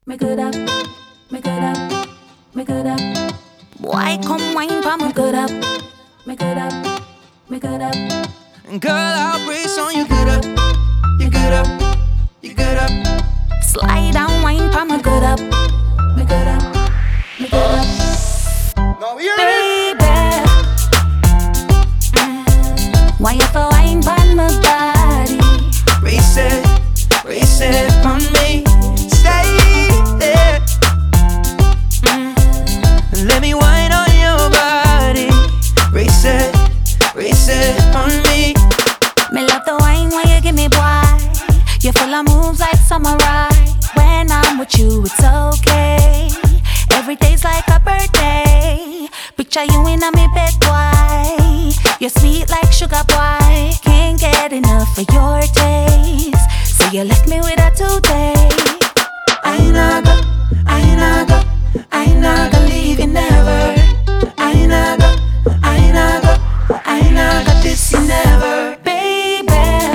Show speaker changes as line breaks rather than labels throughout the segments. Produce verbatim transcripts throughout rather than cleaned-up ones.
Make it up, make it up, make it up.
Boy, come wine for me.
Make it up, make it up, make it up.
Girl, I'll brace on you. Get up, you get up, you get up.
Slide and wine for me.
Make it up, make it up, make it up.
Now hear
Baby, mm. Why you for wine for my body?
Race it, race it on me. Stay there. Mm. Let me wine on your body. Race it, race it on me.
Me love the wine when you give me, boy. You full of moves like samurai. When I'm with you, it's okay. Every day's like a birthday. Picture you in a me bed, boy. You're sweet like sugar, boy. Can't get enough of your taste. So you left me with a toothache.
I naga, I naga, I naga leave you never. I naga, I naga, I naga this you never.
Baby,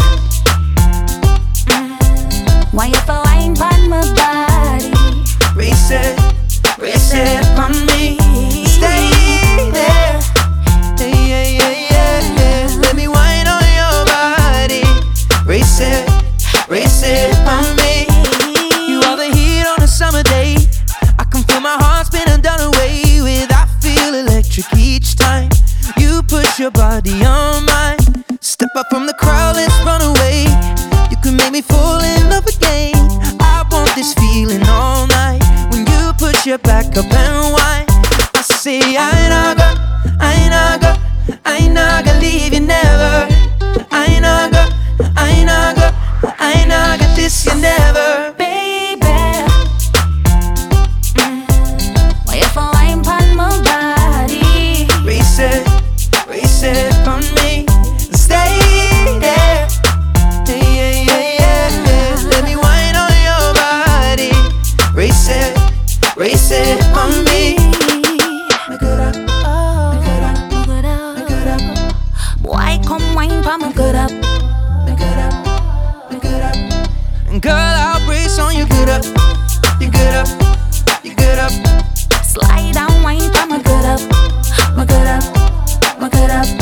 mm. Why you for wine on my body?
Race it, race it on me. Stay there. Hey, yeah, yeah, yeah, yeah. Let me wine on your body. Race it, race it on me. You are the heat on a summer day. I can feel my heart spinning down away with. I feel electric each time you push your body on mine. Step up from the crowd, let's run away. You can make me fall in love again. I want this feeling all night. When you push your back up and whine, I say I naga, I naga, I naga leave you never. I naga, I naga, I naga this you never.
Baby, mm. Why you for wine on my body?
Race it, race it on me. Stay there. Hey, yeah, yeah, yeah, yeah. Let me wine on your body. Race it, race it on me. Make it up,
Oh,
make it up,
make it up.
make it up,
Boy, come wine for me.
Make it up,
make it up, make it up. Girl, I'll brace on you. Get up, you get up, you get up.
Slide and wine for me.
make it up, make it up, make it up.